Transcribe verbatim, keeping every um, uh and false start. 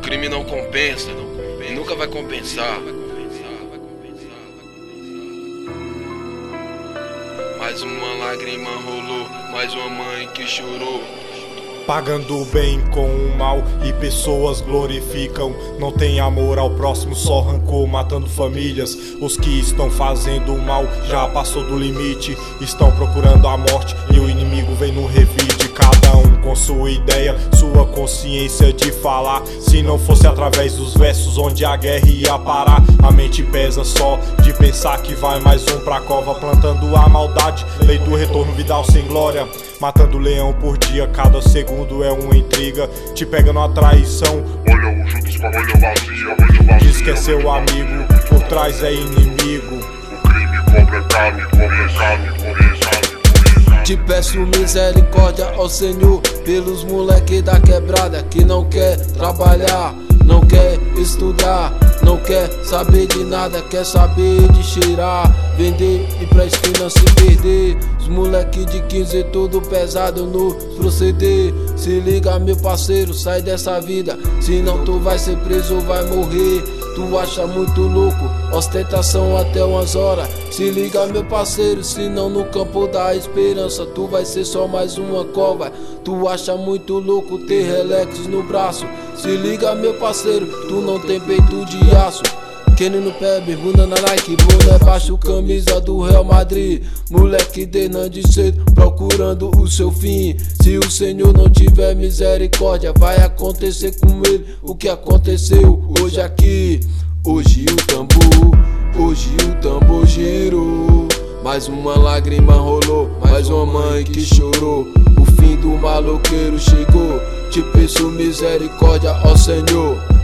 crime não compensa e nunca vai compensar. Mais uma lágrima rolou, mais uma mãe que chorou. Pagando o bem com o mal e pessoas glorificam. Não tem amor ao próximo, só rancor, matando famílias. Os que estão fazendo o mal já passou do limite, estão procurando a morte e o inimigo vem no revide. Cada um com sua ideia, sua consciência de falar. Se não fosse através dos versos onde a guerra ia parar. A mente pesa só de pensar que vai mais um pra cova, plantando a maldade, lei do retorno, Vidal sem glória. Matando leão por dia, cada segundo é uma intriga. Te pega numa traição, olha os juntos com a manha vazia, manha vazia. Diz que é seu amigo, por trás é inimigo. O crime cobra caro, cobra caro, por isso. Te peço misericórdia ao Senhor pelos moleque da quebrada que não quer trabalhar, não quer estudar, não quer saber de nada, quer saber de cheirar, vender e pra esquina se perder. Os moleque de quinze tudo pesado no proceder. Se liga meu parceiro, sai dessa vida, senão tu vai ser preso ou vai morrer. Tu acha muito louco, ostentação até umas horas. Se liga meu parceiro, senão no campo da esperança tu vai ser só mais uma cova. Tu acha muito louco ter relax no braço. Se liga meu parceiro, tu não tem peito de aço. Kenny no pé, bermuda na Nike, boné baixo, camisa do Real Madrid. Moleque desde cedo, procurando o seu fim. Se o Senhor não tiver misericórdia, vai acontecer com ele o que aconteceu hoje aqui. Hoje o tambor, hoje o tambor girou. Mais uma lágrima rolou, mais uma mãe que chorou. O fim do maloqueiro chegou, te peço misericórdia, ó Senhor.